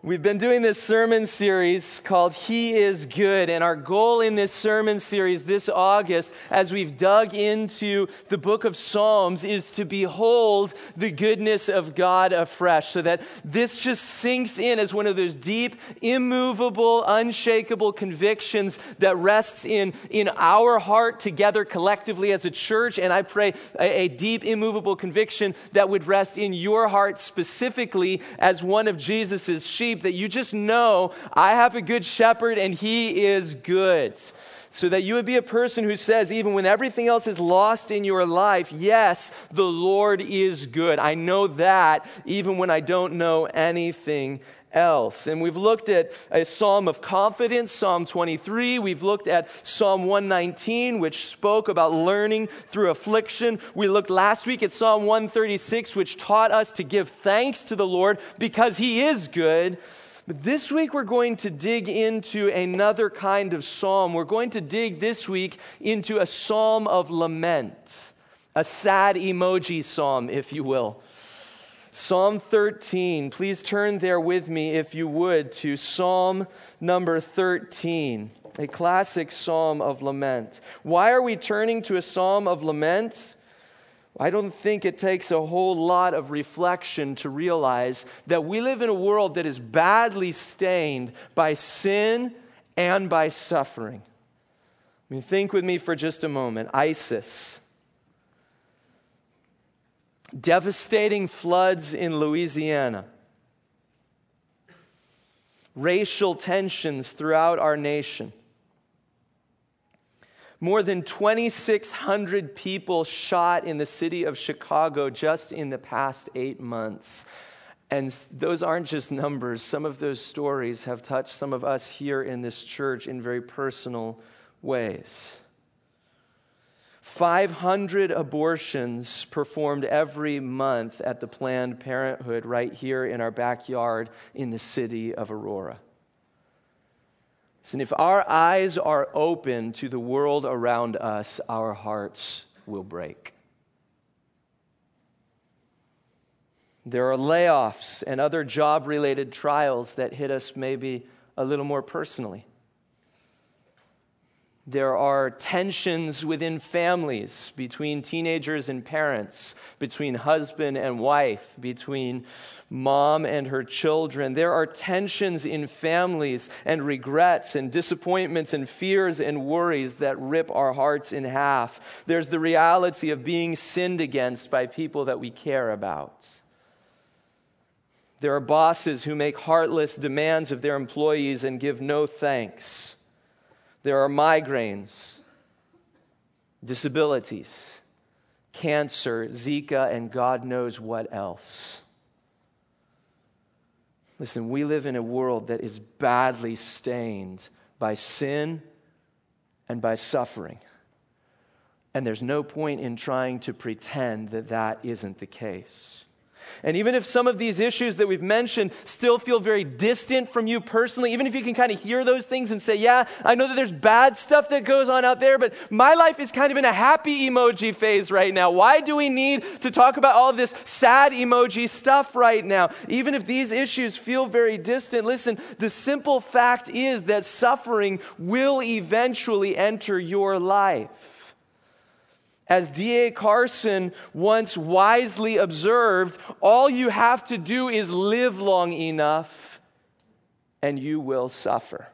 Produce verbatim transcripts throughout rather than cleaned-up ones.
We've been doing this sermon series called He is Good, and our goal in this sermon series this August, as we've dug into the book of Psalms, is to behold the goodness of God afresh, so that this just sinks in as one of those deep, immovable, unshakable convictions that rests in, in our heart together collectively as a church, and I pray a, a deep, immovable conviction that would rest in your heart specifically as one of Jesus's sheep, that you just know, I have a good shepherd and he is good. So that you would be a person who says, even when everything else is lost in your life, yes, the Lord is good. I know that even when I don't know anything else. And we've looked at a psalm of confidence, Psalm twenty-three. We've looked at Psalm one nineteen, which spoke about learning through affliction. We looked last week at Psalm one thirty-six, which taught us to give thanks to the Lord because he is good. But this week we're going to dig into another kind of psalm. We're going to dig this week into a psalm of lament, a sad emoji psalm, if you will. Psalm thirteen. Please turn there with me, if you would, to Psalm number thirteen, a classic psalm of lament. Why are we turning to a psalm of lament? I don't think it takes a whole lot of reflection to realize that we live in a world that is badly stained by sin and by suffering. I mean, think with me for just a moment. ISIS. Devastating floods in Louisiana. Racial tensions throughout our nation. More than twenty-six hundred people shot in the city of Chicago just in the past eight months. And those aren't just numbers. Some of those stories have touched some of us here in this church in very personal ways. five hundred abortions performed every month at the Planned Parenthood right here in our backyard in the city of Aurora. And if our eyes are open to the world around us, our hearts will break. There are layoffs and other job-related trials that hit us maybe a little more personally. There are tensions within families, between teenagers and parents, between husband and wife, between mom and her children. There are tensions in families and regrets and disappointments and fears and worries that rip our hearts in half. There's the reality of being sinned against by people that we care about. There are bosses who make heartless demands of their employees and give no thanks. There are migraines, disabilities, cancer, Zika, and God knows what else. Listen, we live in a world that is badly stained by sin and by suffering. And there's no point in trying to pretend that that isn't the case. And even if some of these issues that we've mentioned still feel very distant from you personally, even if you can kind of hear those things and say, yeah, I know that there's bad stuff that goes on out there, but my life is kind of in a happy emoji phase right now. Why do we need to talk about all this sad emoji stuff right now? Even if these issues feel very distant, listen, the simple fact is that suffering will eventually enter your life. As D A Carson once wisely observed, all you have to do is live long enough and you will suffer.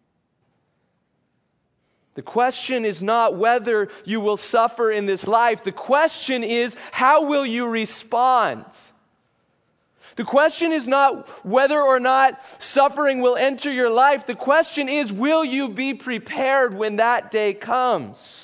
The question is not whether you will suffer in this life. The question is, how will you respond? The question is not whether or not suffering will enter your life. The question is, will you be prepared when that day comes?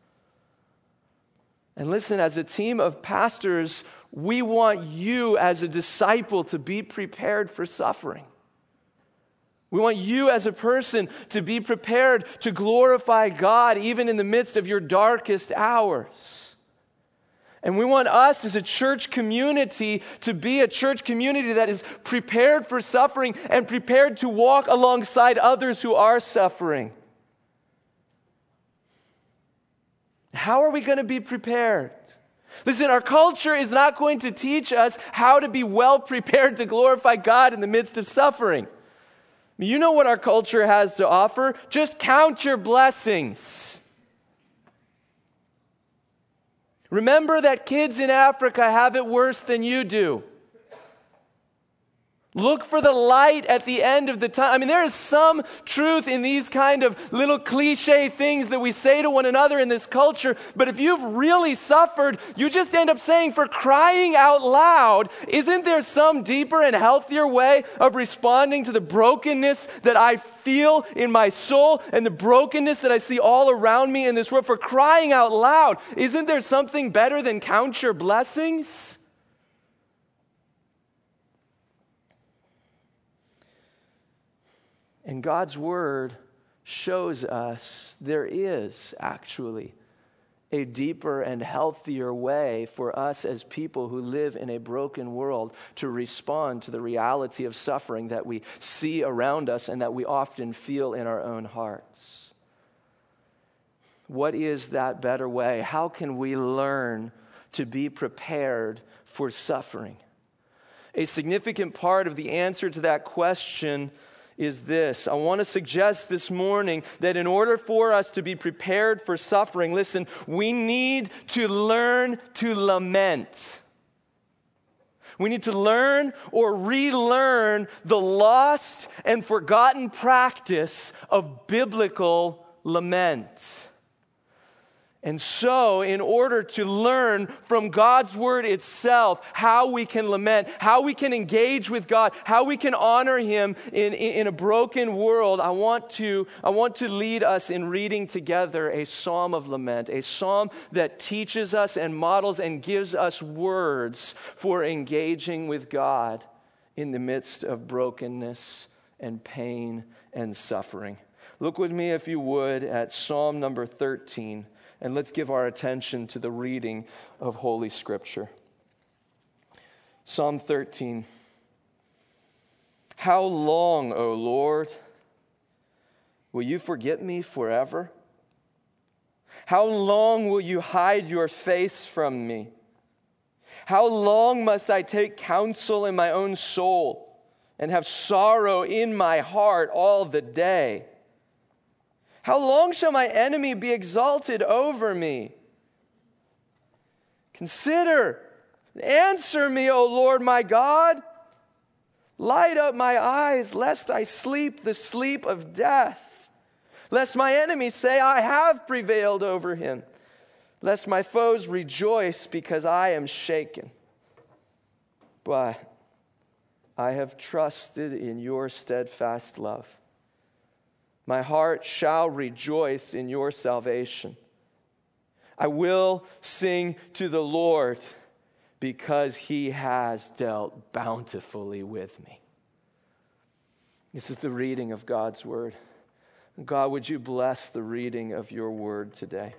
And listen, as a team of pastors, we want you as a disciple to be prepared for suffering. We want you as a person to be prepared to glorify God even in the midst of your darkest hours. And we want us as a church community to be a church community that is prepared for suffering and prepared to walk alongside others who are suffering. How are we going to be prepared? Listen, our culture is not going to teach us how to be well prepared to glorify God in the midst of suffering. You know what our culture has to offer? Just count your blessings. Remember that kids in Africa have it worse than you do. Look for the light at the end of the time. I mean, there is some truth in these kind of little cliche things that we say to one another in this culture. But if you've really suffered, you just end up saying, for crying out loud, isn't there some deeper and healthier way of responding to the brokenness that I feel in my soul and the brokenness that I see all around me in this world? For crying out loud, isn't there something better than count your blessings? And God's word shows us there is actually a deeper and healthier way for us as people who live in a broken world to respond to the reality of suffering that we see around us and that we often feel in our own hearts. What is that better way? How can we learn to be prepared for suffering? A significant part of the answer to that question is this. I want to suggest this morning that in order for us to be prepared for suffering, listen, we need to learn to lament. We need to learn or relearn the lost and forgotten practice of biblical lament. And so, in order to learn from God's word itself how we can lament, how we can engage with God, how we can honor Him in, in, in a broken world, I want to, I want to lead us in reading together a psalm of lament, a psalm that teaches us and models and gives us words for engaging with God in the midst of brokenness and pain and suffering. Look with me, if you would, at Psalm number thirteen. And let's give our attention to the reading of Holy Scripture. Psalm thirteen. How long, O Lord, will you forget me forever? How long will you hide your face from me? How long must I take counsel in my own soul and have sorrow in my heart all the day? How long shall my enemy be exalted over me? Consider, answer me, O Lord my God. Light up my eyes, lest I sleep the sleep of death. Lest my enemies say, I have prevailed over him. Lest my foes rejoice because I am shaken. But I have trusted in your steadfast love. My heart shall rejoice in your salvation. I will sing to the Lord because he has dealt bountifully with me. This is the reading of God's word. God, would you bless the reading of your word today?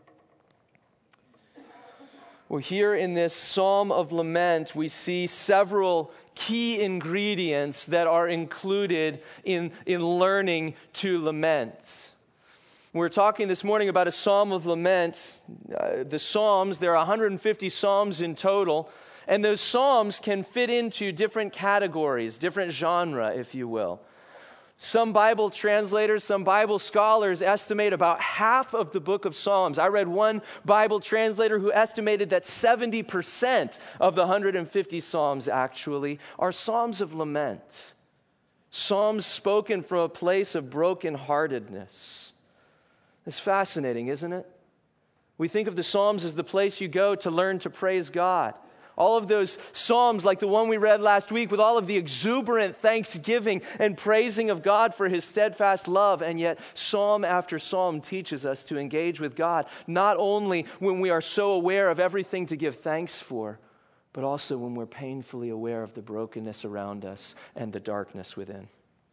Well, here in this Psalm of Lament, we see several key ingredients that are included in, in learning to lament. We're talking this morning about a Psalm of Lament. Uh, the Psalms, there are one hundred fifty Psalms in total, and those Psalms can fit into different categories, different genre, if you will. Some Bible translators, some Bible scholars estimate about half of the book of Psalms. I read one Bible translator who estimated that seventy percent of the one hundred fifty Psalms actually are Psalms of lament. Psalms spoken from a place of brokenheartedness. It's fascinating, isn't it? We think of the Psalms as the place you go to learn to praise God. All of those Psalms, like the one we read last week, with all of the exuberant thanksgiving and praising of God for his steadfast love. And yet, Psalm after Psalm teaches us to engage with God, not only when we are so aware of everything to give thanks for, but also when we're painfully aware of the brokenness around us and the darkness within.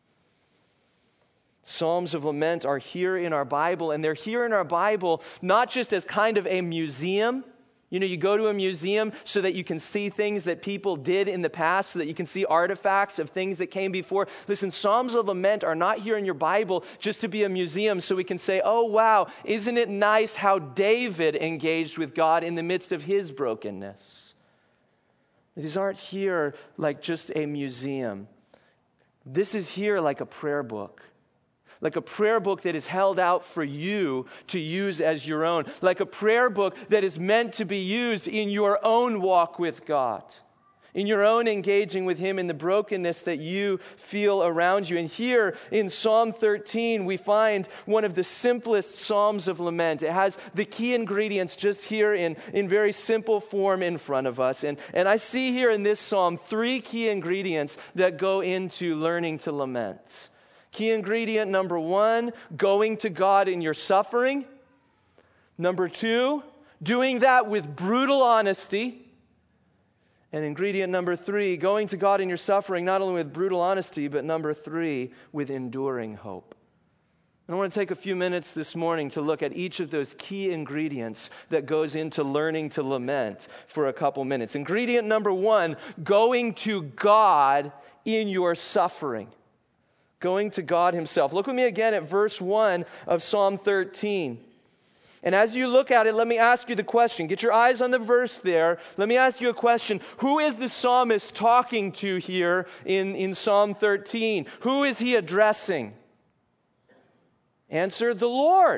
Psalms of lament are here in our Bible, and they're here in our Bible not just as kind of a museum. You know, you go to a museum so that you can see things that people did in the past, so that you can see artifacts of things that came before. Listen, Psalms of Lament are not here in your Bible just to be a museum so we can say, oh, wow, isn't it nice how David engaged with God in the midst of his brokenness? These aren't here like just a museum. This is here like a prayer book. Like a prayer book that is held out for you to use as your own. Like a prayer book that is meant to be used in your own walk with God. In your own engaging with Him in the brokenness that you feel around you. And here in Psalm thirteen, we find one of the simplest psalms of lament. It has the key ingredients just here in, in very simple form in front of us. And, and I see here in this psalm three key ingredients that go into learning to lament. Key ingredient number one, going to God in your suffering. Number two, doing that with brutal honesty. And ingredient number three, going to God in your suffering, not only with brutal honesty, but number three, with enduring hope. And I want to take a few minutes this morning to look at each of those key ingredients that goes into learning to lament for a couple minutes. Ingredient number one, going to God in your suffering. Going to God Himself. Look with me again at verse one of Psalm thirteen. And as you look at it, let me ask you the question. Get your eyes on the verse there. Let me ask you a question. Who is the psalmist talking to here in, in Psalm thirteen? Who is he addressing? Answer, the Lord.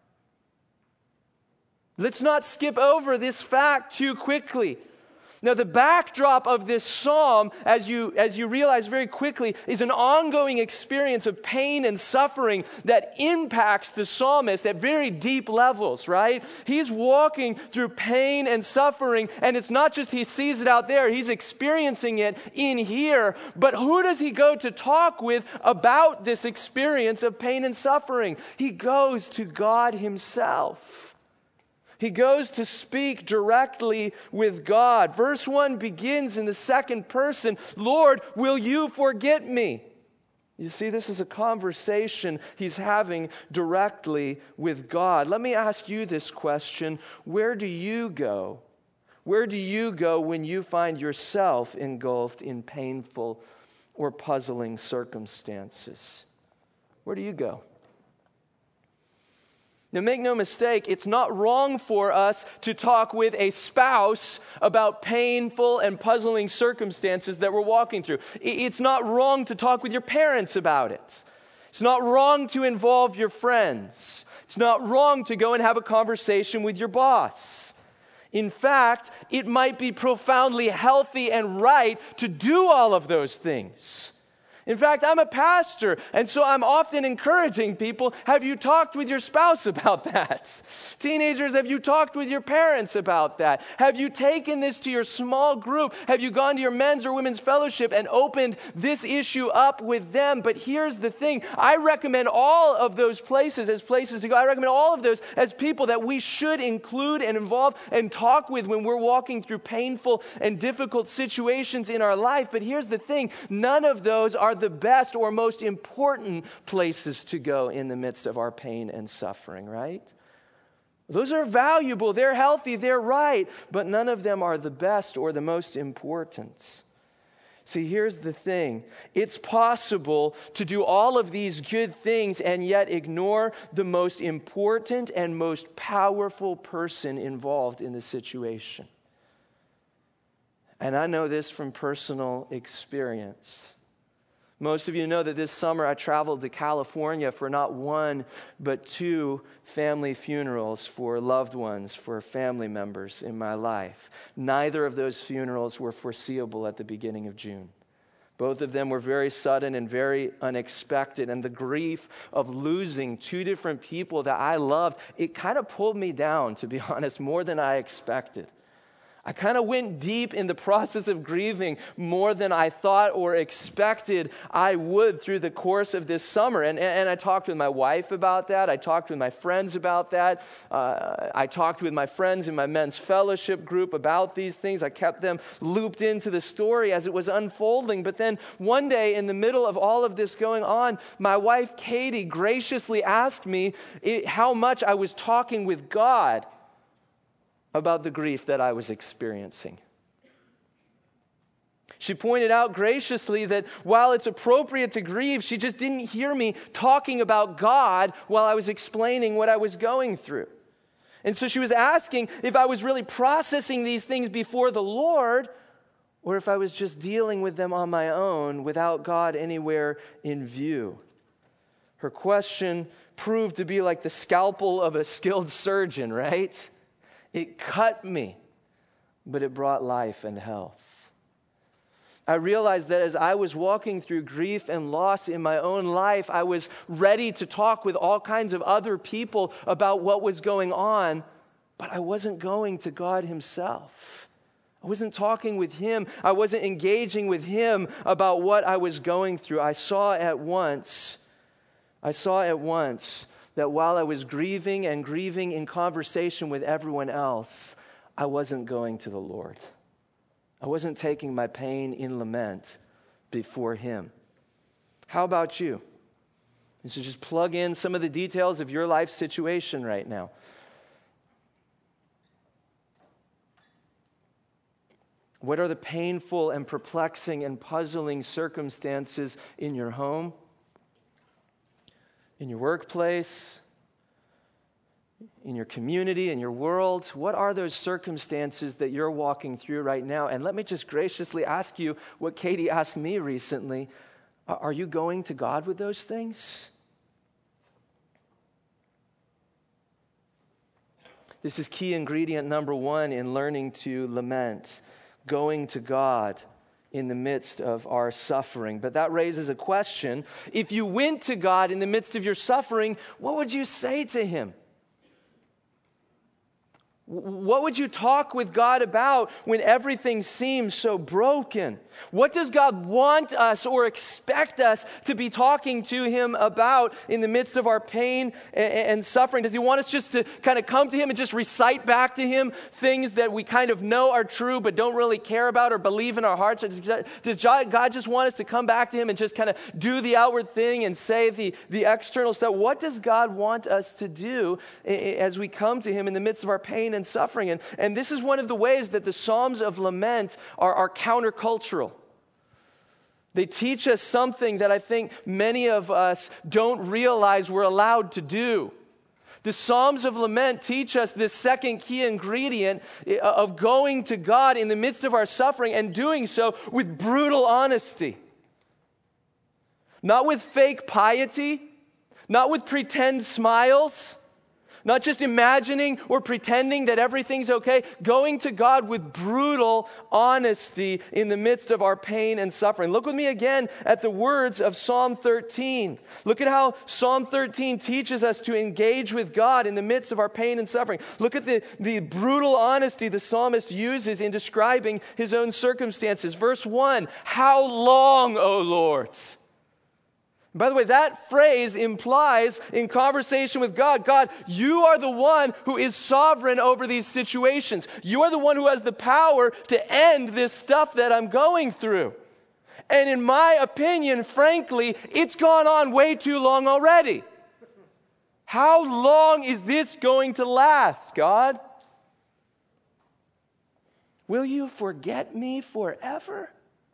Let's not skip over this fact too quickly. Now, the backdrop of this psalm, as you, as you realize very quickly, is an ongoing experience of pain and suffering that impacts the psalmist at very deep levels, right? He's walking through pain and suffering, and it's not just he sees it out there, he's experiencing it in here. But who does he go to talk with about this experience of pain and suffering? He goes to God Himself. He goes to speak directly with God. Verse one begins in the second person. Lord, will you forget me? You see, this is a conversation he's having directly with God. Let me ask you this question. Where do you go? Where do you go when you find yourself engulfed in painful or puzzling circumstances? Where do you go? Now, make no mistake, it's not wrong for us to talk with a spouse about painful and puzzling circumstances that we're walking through. It's not wrong to talk with your parents about it. It's not wrong to involve your friends. It's not wrong to go and have a conversation with your boss. In fact, it might be profoundly healthy and right to do all of those things. In fact, I'm a pastor, and so I'm often encouraging people, have you talked with your spouse about that? Teenagers, have you talked with your parents about that? Have you taken this to your small group? Have you gone to your men's or women's fellowship and opened this issue up with them? But here's the thing. I recommend all of those places as places to go. I recommend all of those as people that we should include and involve and talk with when we're walking through painful and difficult situations in our life. But here's the thing. None of those are the best or most important places to go in the midst of our pain and suffering, right? Those are valuable, they're healthy, they're right, but none of them are the best or the most important. See, here's the thing. It's possible to do all of these good things and yet ignore the most important and most powerful person involved in the situation. And I know this from personal experience. Most of you know that this summer I traveled to California for not one, but two family funerals for loved ones, for family members in my life. Neither of those funerals were foreseeable at the beginning of June. Both of them were very sudden and very unexpected. And the grief of losing two different people that I loved, it kind of pulled me down, to be honest, more than I expected. I kind of went deep in the process of grieving more than I thought or expected I would through the course of this summer. And, and I talked with my wife about that. I talked with my friends about that. Uh, I talked with my friends in my men's fellowship group about these things. I kept them looped into the story as it was unfolding. But then one day in the middle of all of this going on, my wife Katie graciously asked me how much I was talking with God about the grief that I was experiencing. She pointed out graciously that while it's appropriate to grieve, she just didn't hear me talking about God while I was explaining what I was going through. And so she was asking if I was really processing these things before the Lord, or if I was just dealing with them on my own without God anywhere in view. Her question proved to be like the scalpel of a skilled surgeon, right? It cut me, but it brought life and health. I realized that as I was walking through grief and loss in my own life, I was ready to talk with all kinds of other people about what was going on, but I wasn't going to God himself. I wasn't talking with him. I wasn't engaging with him about what I was going through. I saw at once, I saw at once that while I was grieving and grieving in conversation with everyone else, I wasn't going to the Lord. I wasn't taking my pain in lament before him. How about you? And so just plug in some of the details of your life situation right now. What are the painful and perplexing and puzzling circumstances in your home, in your workplace, in your community, in your world? What are those circumstances that you're walking through right now? And let me just graciously ask you what Katie asked me recently. Are you going to God with those things? This is key ingredient number one in learning to lament, going to God in the midst of our suffering. But that raises a question. If you went to God in the midst of your suffering, what would you say to him? What would you talk with God about when everything seems so broken? What does God want us or expect us to be talking to him about in the midst of our pain and suffering? Does he want us just to kind of come to him and just recite back to him things that we kind of know are true but don't really care about or believe in our hearts? Does God just want us to come back to him and just kind of do the outward thing and say the, the external stuff? What does God want us to do as we come to him in the midst of our pain and suffering? And, and this is one of the ways that the Psalms of Lament are, are countercultural. They teach us something that I think many of us don't realize we're allowed to do. The Psalms of Lament teach us this second key ingredient of going to God in the midst of our suffering and doing so with brutal honesty. Not with fake piety, not with pretend smiles, not just imagining or pretending that everything's okay, going to God with brutal honesty in the midst of our pain and suffering. Look with me again at the words of Psalm thirteen. Look at how Psalm thirteen teaches us to engage with God in the midst of our pain and suffering. Look at the, the brutal honesty the psalmist uses in describing his own circumstances. Verse one, how long, O Lord? By the way, that phrase implies in conversation with God, God, you are the one who is sovereign over these situations. You are the one who has the power to end this stuff that I'm going through. And in my opinion, frankly, it's gone on way too long already. How long is this going to last, God? Will you forget me forever?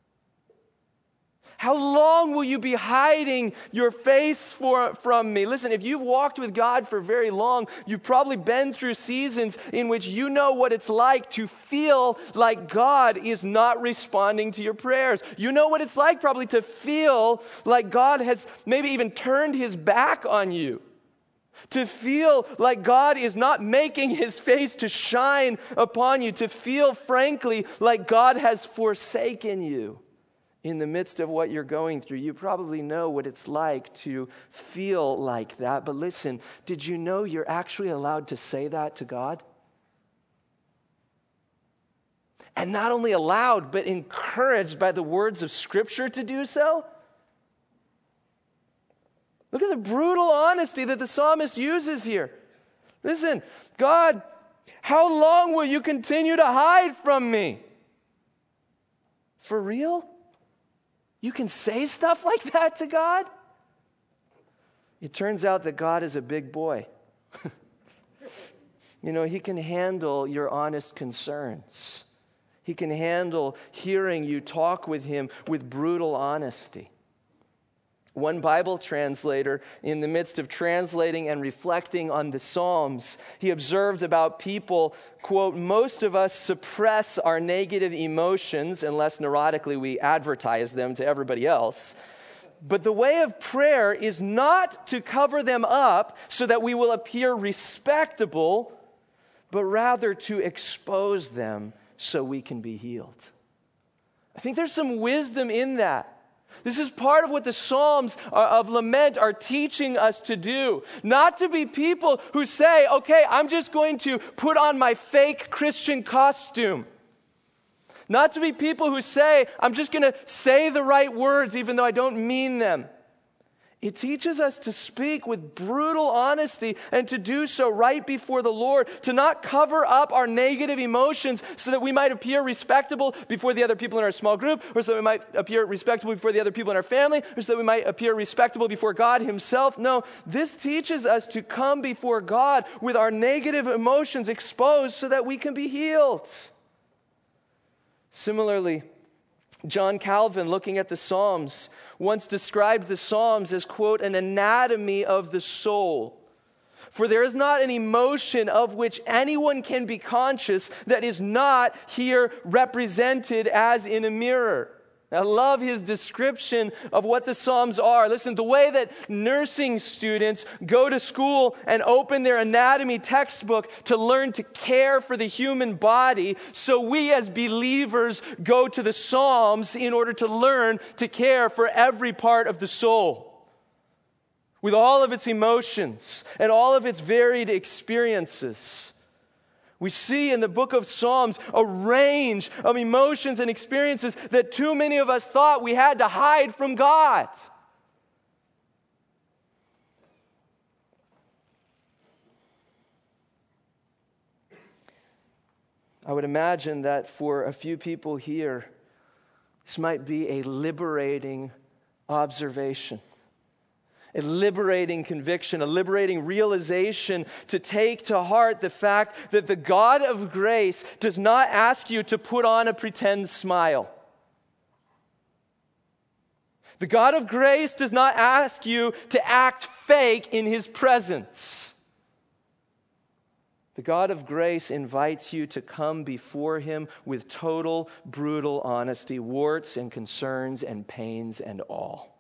How long will you be hiding your face for, from me? Listen, if you've walked with God for very long, you've probably been through seasons in which you know what it's like to feel like God is not responding to your prayers. You know what it's like probably to feel like God has maybe even turned his back on you. To feel like God is not making his face to shine upon you. To feel, frankly, like God has forsaken you. In the midst of what you're going through, you probably know what it's like to feel like that. But listen, did you know you're actually allowed to say that to God? And not only allowed, but encouraged by the words of Scripture to do so? Look at the brutal honesty that the psalmist uses here. Listen, God, how long will you continue to hide from me? For real? You can say stuff like that to God? It turns out that God is a big boy. You know, he can handle your honest concerns. He can handle hearing you talk with him with brutal honesty. One Bible translator, in the midst of translating and reflecting on the Psalms, he observed about people, quote, "Most of us suppress our negative emotions unless neurotically we advertise them to everybody else. But the way of prayer is not to cover them up so that we will appear respectable, but rather to expose them so we can be healed." I think there's some wisdom in that. This is part of what the Psalms of lament are teaching us to do. Not to be people who say, okay, I'm just going to put on my fake Christian costume. Not to be people who say, I'm just going to say the right words even though I don't mean them. It teaches us to speak with brutal honesty and to do so right before the Lord, to not cover up our negative emotions so that we might appear respectable before the other people in our small group, or so that we might appear respectable before the other people in our family, or so that we might appear respectable before God himself. No, this teaches us to come before God with our negative emotions exposed so that we can be healed. Similarly, John Calvin, looking at the Psalms, once described the Psalms as, quote, an anatomy of the soul. For there is not an emotion of which anyone can be conscious that is not here represented as in a mirror. I love his description of what the Psalms are. Listen, the way that nursing students go to school and open their anatomy textbook to learn to care for the human body, so we as believers go to the Psalms in order to learn to care for every part of the soul, with all of its emotions and all of its varied experiences. We see in the book of Psalms a range of emotions and experiences that too many of us thought we had to hide from God. I would imagine that for a few people here, this might be a liberating observation. A liberating conviction, a liberating realization to take to heart the fact that the God of grace does not ask you to put on a pretend smile. The God of grace does not ask you to act fake in his presence. The God of grace invites you to come before him with total, brutal honesty, warts and concerns and pains and all.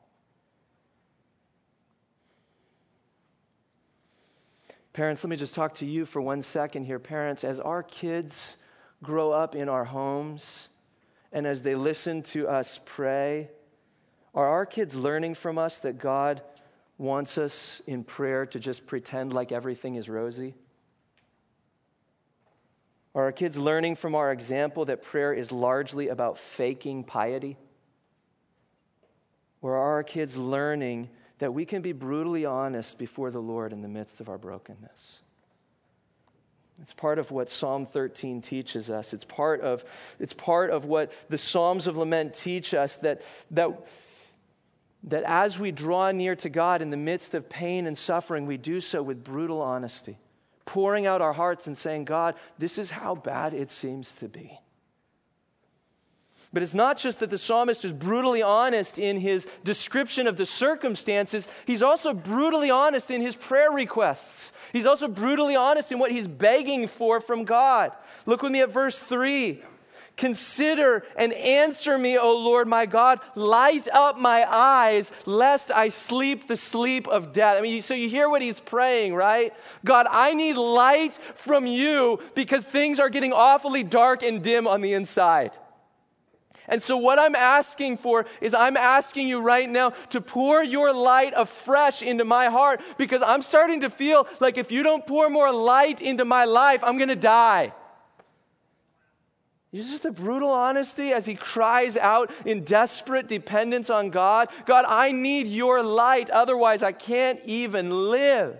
Parents, let me just talk to you for one second here. Parents, as our kids grow up in our homes and as they listen to us pray, are our kids learning from us that God wants us in prayer to just pretend like everything is rosy? Are our kids learning from our example that prayer is largely about faking piety? Or are our kids learning that we can be brutally honest before the Lord in the midst of our brokenness? It's part of what Psalm thirteen teaches us. It's part of, it's part of what the Psalms of Lament teach us, that, that, that as we draw near to God in the midst of pain and suffering, we do so with brutal honesty, pouring out our hearts and saying, God, this is how bad it seems to be. But it's not just that the psalmist is brutally honest in his description of the circumstances. He's also brutally honest in his prayer requests. He's also brutally honest in what he's begging for from God. Look with me at verse three. Consider and answer me, O Lord my God. Light up my eyes, lest I sleep the sleep of death. I mean, so you hear what he's praying, right? God, I need light from you because things are getting awfully dark and dim on the inside. And so what I'm asking for is I'm asking you right now to pour your light afresh into my heart, because I'm starting to feel like if you don't pour more light into my life, I'm going to die. It's just a brutal honesty as he cries out in desperate dependence on God. God, I need your light, otherwise I can't even live.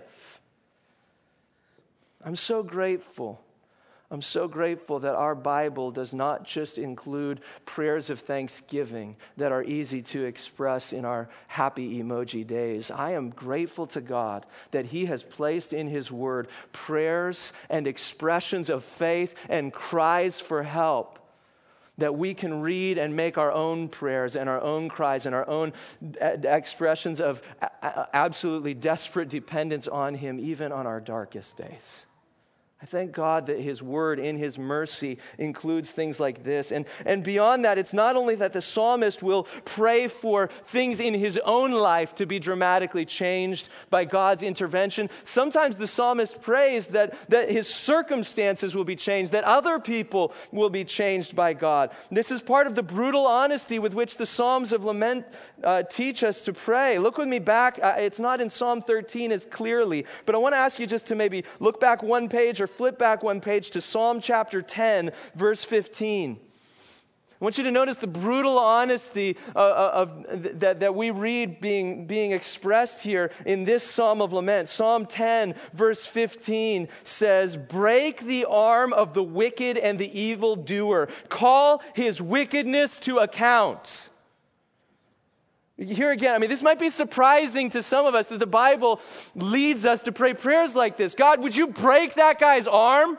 I'm so grateful. I'm so grateful that our Bible does not just include prayers of thanksgiving that are easy to express in our happy emoji days. I am grateful to God that he has placed in his word prayers and expressions of faith and cries for help that we can read and make our own prayers and our own cries and our own expressions of absolutely desperate dependence on him, even on our darkest days. I thank God that his word in his mercy includes things like this. And, and beyond that, it's not only that the psalmist will pray for things in his own life to be dramatically changed by God's intervention. Sometimes the psalmist prays that, that his circumstances will be changed, that other people will be changed by God. This is part of the brutal honesty with which the Psalms of Lament uh, teach us to pray. Look with me back. Uh, it's not in Psalm thirteen as clearly, but I want to ask you just to maybe look back one page or flip back one page to Psalm chapter ten, verse fifteen. I want you to notice the brutal honesty uh, of, of that, that we read being, being expressed here in this Psalm of Lament. Psalm ten, verse fifteen says, "Break the arm of the wicked and the evildoer. Call his wickedness to account." Here again, I mean, this might be surprising to some of us that the Bible leads us to pray prayers like this. God, would you break that guy's arm?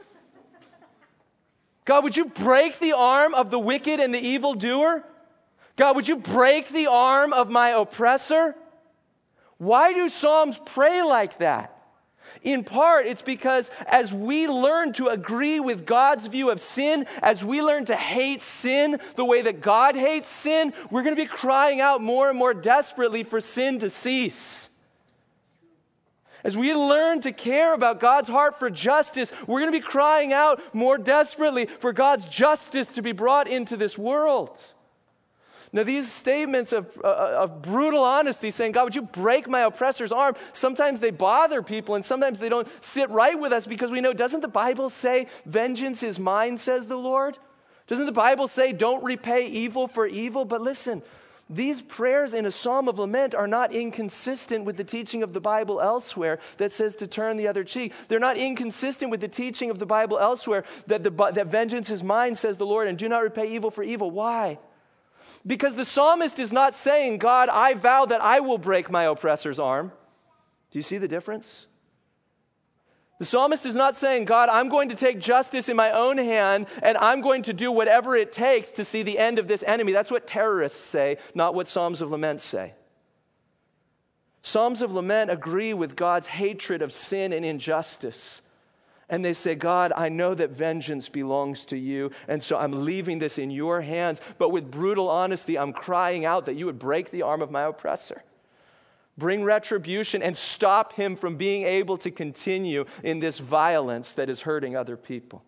God, would you break the arm of the wicked and the evildoer? God, would you break the arm of my oppressor? Why do Psalms pray like that? In part, it's because as we learn to agree with God's view of sin, as we learn to hate sin the way that God hates sin, we're going to be crying out more and more desperately for sin to cease. As we learn to care about God's heart for justice, we're going to be crying out more desperately for God's justice to be brought into this world. Now, these statements of, uh, of brutal honesty, saying, God, would you break my oppressor's arm? Sometimes they bother people, and sometimes they don't sit right with us because we know, doesn't the Bible say, vengeance is mine, says the Lord? Doesn't the Bible say, don't repay evil for evil? But listen, these prayers in a psalm of lament are not inconsistent with the teaching of the Bible elsewhere that says to turn the other cheek. They're not inconsistent with the teaching of the Bible elsewhere that, the, that vengeance is mine, says the Lord, and do not repay evil for evil. Why? Because the psalmist is not saying, God, I vow that I will break my oppressor's arm. Do you see the difference? The psalmist is not saying, God, I'm going to take justice in my own hand and I'm going to do whatever it takes to see the end of this enemy. That's what terrorists say, not what Psalms of Lament say. Psalms of Lament agree with God's hatred of sin and injustice. And they say, God, I know that vengeance belongs to you, and so I'm leaving this in your hands. But with brutal honesty, I'm crying out that you would break the arm of my oppressor. Bring retribution and stop him from being able to continue in this violence that is hurting other people.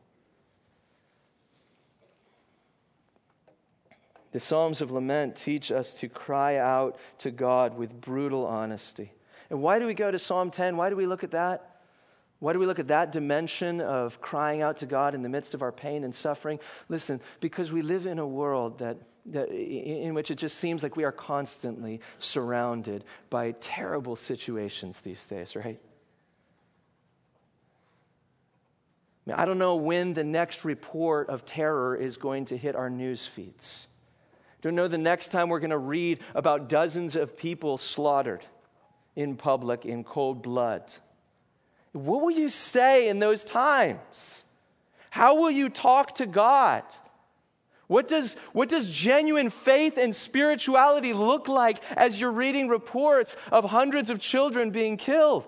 The Psalms of Lament teach us to cry out to God with brutal honesty. And why do we go to Psalm ten? Why do we look at that? Why do we look at that dimension of crying out to God in the midst of our pain and suffering? Listen, because we live in a world that, that in which it just seems like we are constantly surrounded by terrible situations these days, right? I mean, I don't know when the next report of terror is going to hit our news feeds. I don't know the next time we're going to read about dozens of people slaughtered in public in cold blood. What will you say in those times? How will you talk to God? What does, what does genuine faith and spirituality look like as you're reading reports of hundreds of children being killed?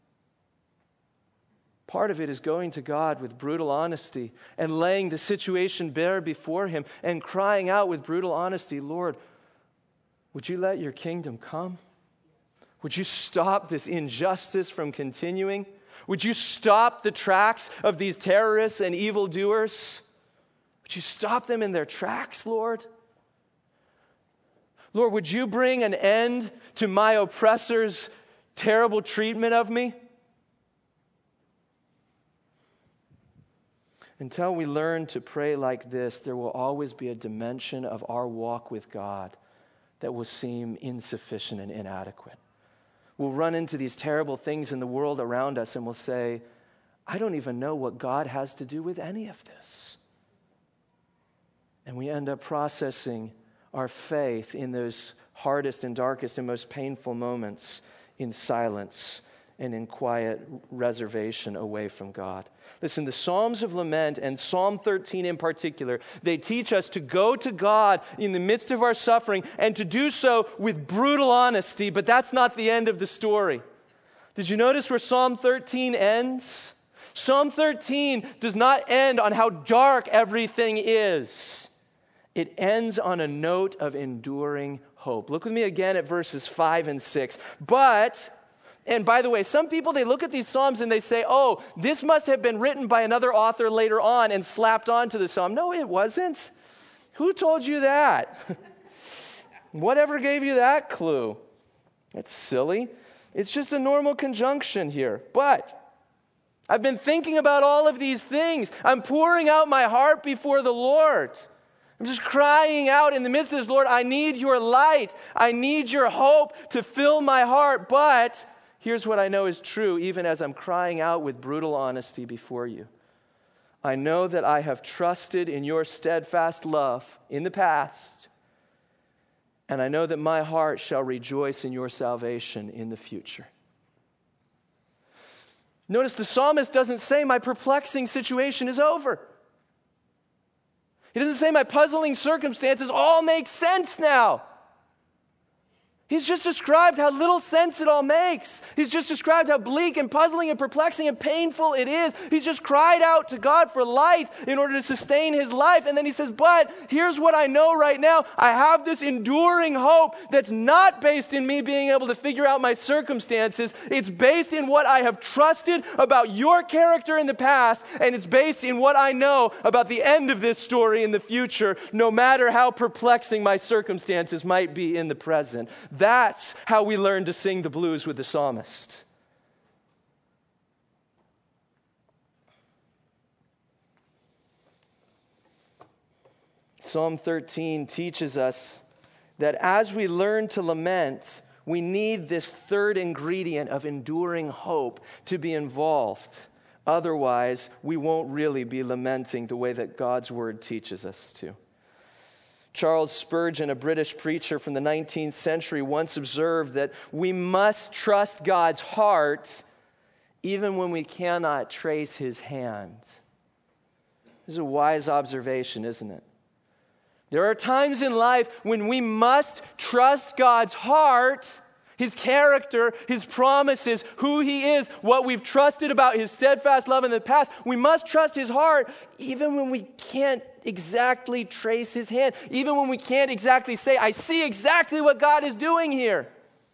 Part of it is going to God with brutal honesty and laying the situation bare before him and crying out with brutal honesty, Lord, would you let your kingdom come? Would you stop this injustice from continuing? Would you stop the tracks of these terrorists and evildoers? Would you stop them in their tracks, Lord? Lord, would you bring an end to my oppressor's terrible treatment of me? Until we learn to pray like this, there will always be a dimension of our walk with God that will seem insufficient and inadequate. We'll run into these terrible things in the world around us and we'll say, I don't even know what God has to do with any of this. And we end up processing our faith in those hardest and darkest and most painful moments in silence and in quiet reservation away from God. Listen, the Psalms of Lament and Psalm thirteen in particular, they teach us to go to God in the midst of our suffering and to do so with brutal honesty, but that's not the end of the story. Did you notice where Psalm thirteen ends? Psalm thirteen does not end on how dark everything is. It ends on a note of enduring hope. Look with me again at verses five and six. But... And by the way, some people, they look at these Psalms and they say, oh, this must have been written by another author later on and slapped onto the Psalm. No, it wasn't. Who told you that? Whatever gave you that clue? That's silly. It's just a normal conjunction here. But I've been thinking about all of these things. I'm pouring out my heart before the Lord. I'm just crying out in the midst of this, Lord, I need your light. I need your hope to fill my heart. But here's what I know is true, even as I'm crying out with brutal honesty before you. I know that I have trusted in your steadfast love in the past, and I know that my heart shall rejoice in your salvation in the future. Notice the psalmist doesn't say my perplexing situation is over. He doesn't say my puzzling circumstances all make sense now. He's just described how little sense it all makes. He's just described how bleak and puzzling and perplexing and painful it is. He's just cried out to God for light in order to sustain his life. And then he says, but here's what I know right now. I have this enduring hope that's not based in me being able to figure out my circumstances. It's based in what I have trusted about your character in the past, and it's based in what I know about the end of this story in the future, no matter how perplexing my circumstances might be in the present. That's how we learn to sing the blues with the psalmist. Psalm thirteen teaches us that as we learn to lament, we need this third ingredient of enduring hope to be involved. Otherwise, we won't really be lamenting the way that God's word teaches us to. Charles Spurgeon, a British preacher from the nineteenth century, once observed that we must trust God's heart even when we cannot trace his hand. This is a wise observation, isn't it? There are times in life when we must trust God's heart, his character, his promises, who he is, what we've trusted about his steadfast love in the past. We must trust his heart even when we can't exactly trace his hand, even when we can't exactly say, I see exactly what God is doing here.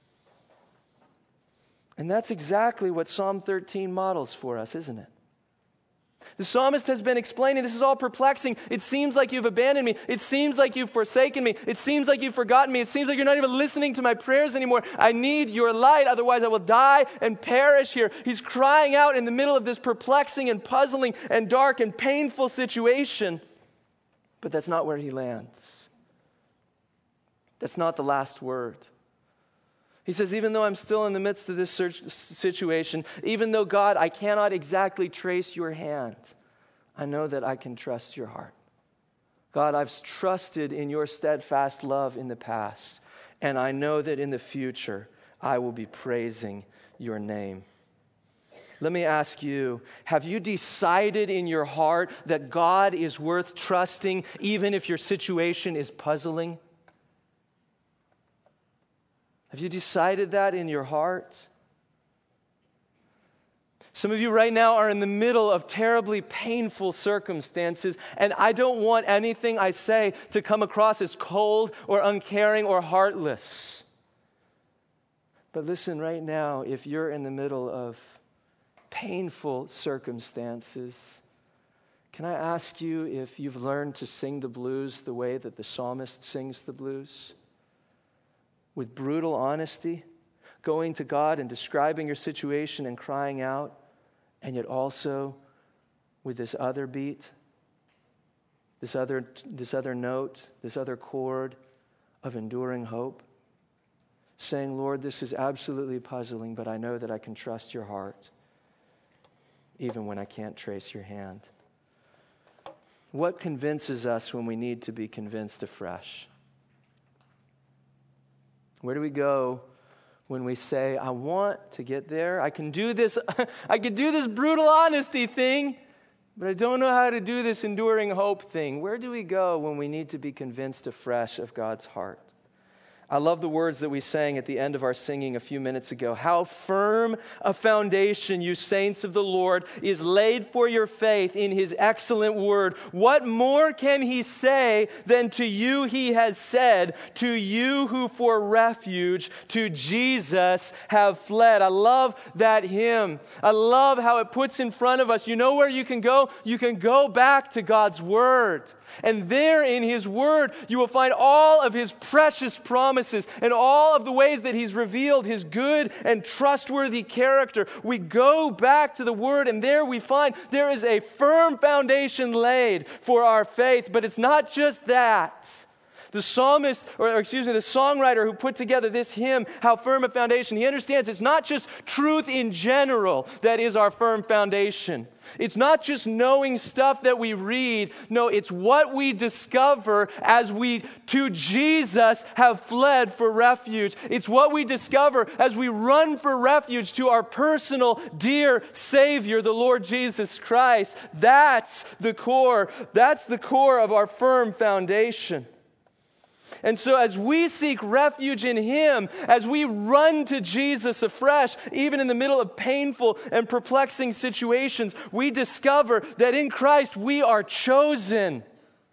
And that's exactly what Psalm thirteen models for us, isn't it? The psalmist has been explaining, this is all perplexing. It seems like you've abandoned me. It seems like you've forsaken me. It seems like you've forgotten me. It seems like you're not even listening to my prayers anymore. I need your light, otherwise I will die and perish here. He's crying out in the middle of this perplexing and puzzling and dark and painful situation. But that's not where he lands. That's not the last word. He says, even though I'm still in the midst of this situation, even though, God, I cannot exactly trace your hand, I know that I can trust your heart. God, I've trusted in your steadfast love in the past, and I know that in the future I will be praising your name. Let me ask you, have you decided in your heart that God is worth trusting even if your situation is puzzling? Have you decided that in your heart? Some of you right now are in the middle of terribly painful circumstances, and I don't want anything I say to come across as cold or uncaring or heartless. But listen, right now, if you're in the middle of painful circumstances, can I ask you if you've learned to sing the blues the way that the psalmist sings the blues? With brutal honesty, going to God and describing your situation and crying out, and yet also with this other beat, this other, this other note, this other chord of enduring hope, saying, Lord, this is absolutely puzzling, but I know that I can trust your heart, even when I can't trace your hand. What convinces us when we need to be convinced afresh? Where do we go when we say, I want to get there. I can do this, I can do this brutal honesty thing, but I don't know how to do this enduring hope thing. Where do we go when we need to be convinced afresh of God's heart? I love the words that we sang at the end of our singing a few minutes ago. How firm a foundation, you saints of the Lord, is laid for your faith in his excellent word. What more can he say than to you he has said, to you who for refuge to Jesus have fled? I love that hymn. I love how it puts in front of us, you know where you can go? You can go back to God's word. And there in his word, you will find all of his precious promises and all of the ways that he's revealed his good and trustworthy character. We go back to the word, and there we find there is a firm foundation laid for our faith. But it's not just that. The psalmist, or excuse me, the songwriter who put together this hymn, How Firm a Foundation, he understands it's not just truth in general that is our firm foundation. It's not just knowing stuff that we read. No, it's what we discover as we, to Jesus, have fled for refuge. It's what we discover as we run for refuge to our personal, dear Savior, the Lord Jesus Christ. That's the core. That's the core of our firm foundation. And so as we seek refuge in him, as we run to Jesus afresh, even in the middle of painful and perplexing situations, we discover that in Christ we are chosen.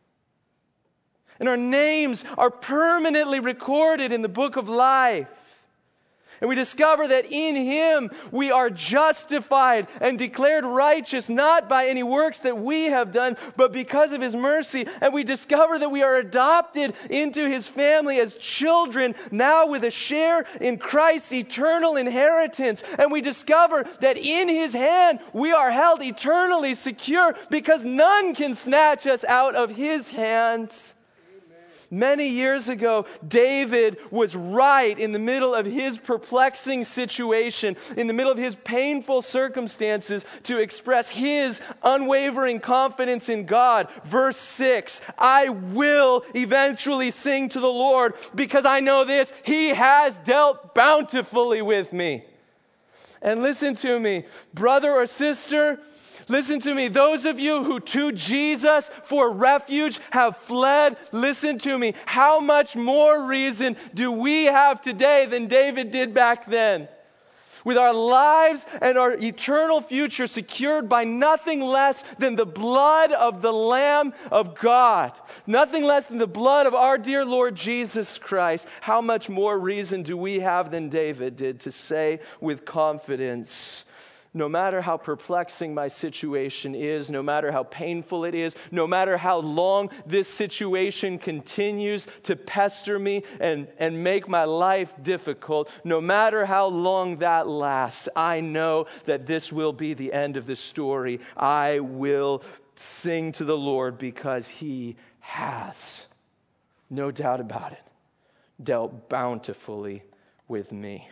And our names are permanently recorded in the book of life. And we discover that in him we are justified and declared righteous, not by any works that we have done, but because of his mercy. And we discover that we are adopted into his family as children, now with a share in Christ's eternal inheritance. And we discover that in his hand we are held eternally secure, because none can snatch us out of his hands. Many years ago, David was right in the middle of his perplexing situation, in the middle of his painful circumstances, to express his unwavering confidence in God. Verse six, I will eventually sing to the Lord, because I know this, he has dealt bountifully with me. And listen to me, brother or sister, listen to me, those of you who to Jesus for refuge have fled, listen to me. How much more reason do we have today than David did back then? With our lives and our eternal future secured by nothing less than the blood of the Lamb of God. Nothing less than the blood of our dear Lord Jesus Christ. How much more reason do we have than David did to say with confidence, no matter how perplexing my situation is, no matter how painful it is, no matter how long this situation continues to pester me and, and make my life difficult, no matter how long that lasts, I know that this will be the end of the story. I will sing to the Lord because he has, no doubt about it, dealt bountifully with me.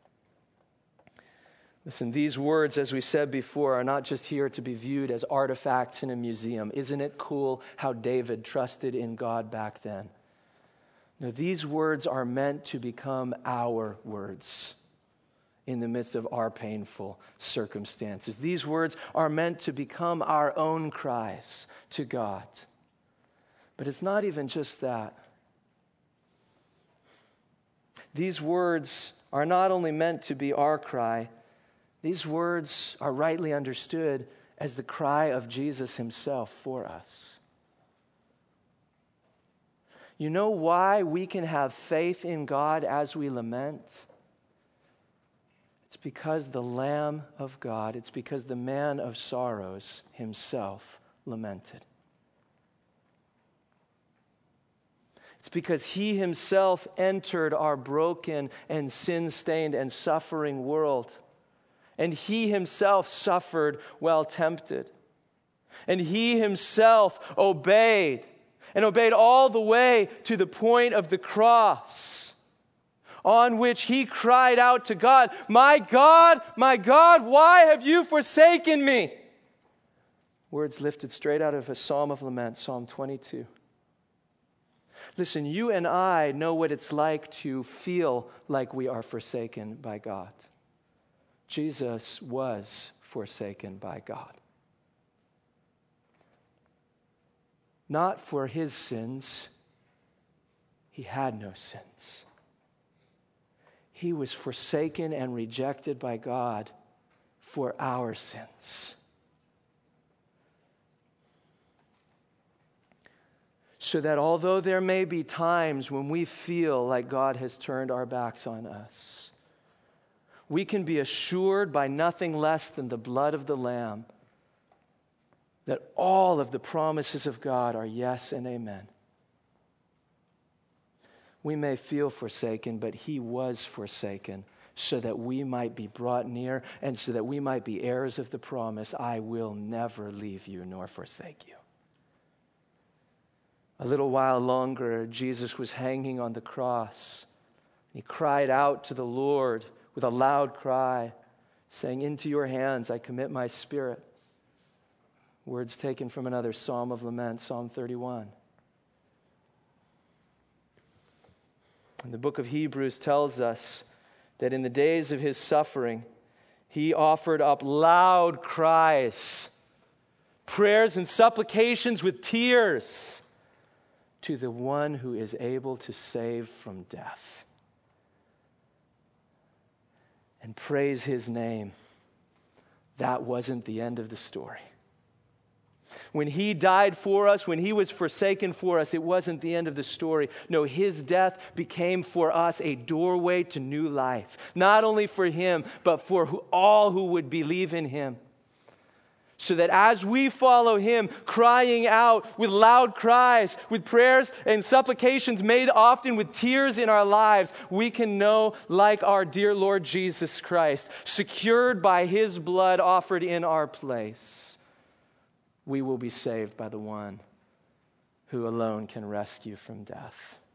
Listen, these words, as we said before, are not just here to be viewed as artifacts in a museum. Isn't it cool how David trusted in God back then? No, these words are meant to become our words in the midst of our painful circumstances. These words are meant to become our own cries to God. But it's not even just that. These words are not only meant to be our cry, these words are rightly understood as the cry of Jesus himself for us. You know why we can have faith in God as we lament? It's because the Lamb of God, it's because the man of sorrows himself lamented. It's because he himself entered our broken and sin-stained and suffering world. And he himself suffered while tempted. And he himself obeyed, and obeyed all the way to the point of the cross, on which he cried out to God, "My God, my God, why have you forsaken me?" Words lifted straight out of a psalm of lament, Psalm twenty-two. Listen, you and I know what it's like to feel like we are forsaken by God. Jesus was forsaken by God. Not for his sins. He had no sins. He was forsaken and rejected by God for our sins. So that although there may be times when we feel like God has turned our backs on us, we can be assured by nothing less than the blood of the Lamb that all of the promises of God are yes and amen. We may feel forsaken, but he was forsaken so that we might be brought near and so that we might be heirs of the promise, I will never leave you nor forsake you. A little while longer, Jesus was hanging on the cross. He cried out to the Lord with a loud cry, saying, into your hands I commit my spirit. Words taken from another Psalm of Lament, Psalm thirty-one. And the book of Hebrews tells us that in the days of his suffering, he offered up loud cries, prayers and supplications with tears to the one who is able to save from death. And praise his name. That wasn't the end of the story. When he died for us, when he was forsaken for us, it wasn't the end of the story. No, his death became for us a doorway to new life. Not only for him, but for who, all who would believe in him. So that as we follow him, crying out with loud cries, with prayers and supplications made often with tears in our lives, we can know, like our dear Lord Jesus Christ, secured by his blood offered in our place, we will be saved by the one who alone can rescue from death.